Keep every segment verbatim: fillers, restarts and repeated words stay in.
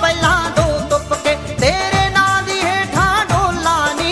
ਪਹਿਲਾਂ ਦੋ ਤੁੱਪ ਕੇ ਤੇਰੇ ਨਾਂ ਦੀ ਹੇਠਾਂ ਡੋਲਾਂ ਨੀ।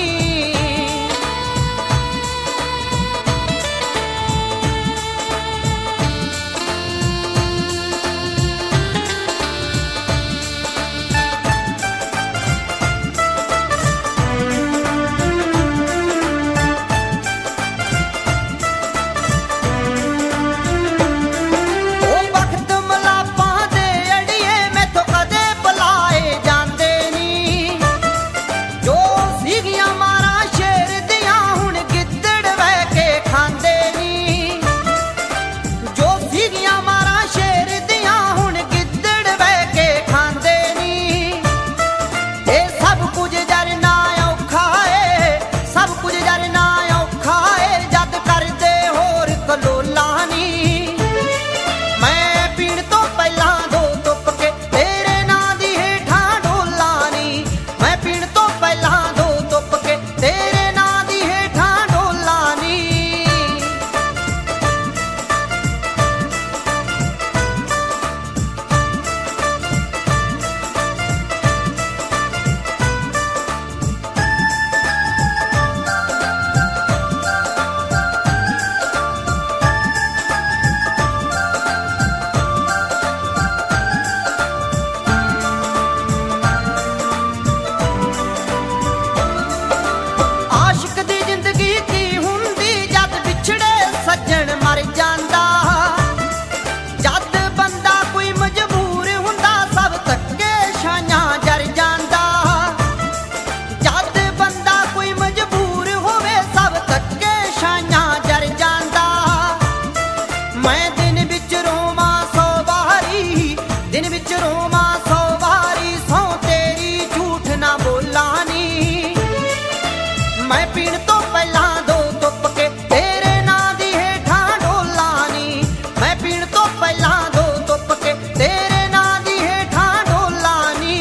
मैं पीण तो पहला दो तुप के तेरे नां दी हेठां डोलां नी। मैं पीण तो पहला दो तुप के तेरे नां दी हेठां डोलां नी।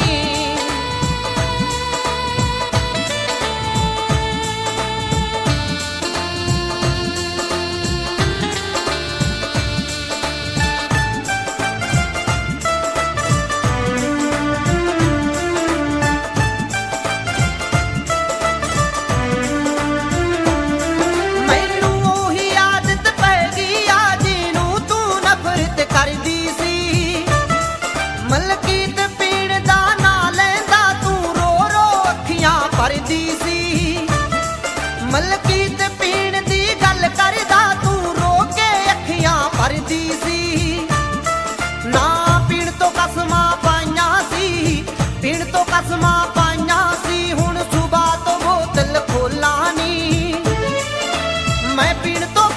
ਮਲਕੀਤ ਪੀਣ ਦੀ ਗੱਲ ਕਰਦਾ ਤੂੰ ਰੋ ਕੇ ਅੱਖੀਆਂ ਭਰਦੀ ਸੀ। ਨਾ ਪੀਣ ਤੋਂ ਕਸਮਾਂ ਪਾਈਆਂ ਸੀ, ਪੀਣ ਤੋਂ ਕਸਮਾਂ ਪਾਈਆਂ ਸੀ। ਹੁਣ ਸੁਬਾ ਤੋਂ ਬੋਤਲ ਖੋਲਾਂ ਨੀ। ਮੈਂ ਪੀਣ ਤੋਂ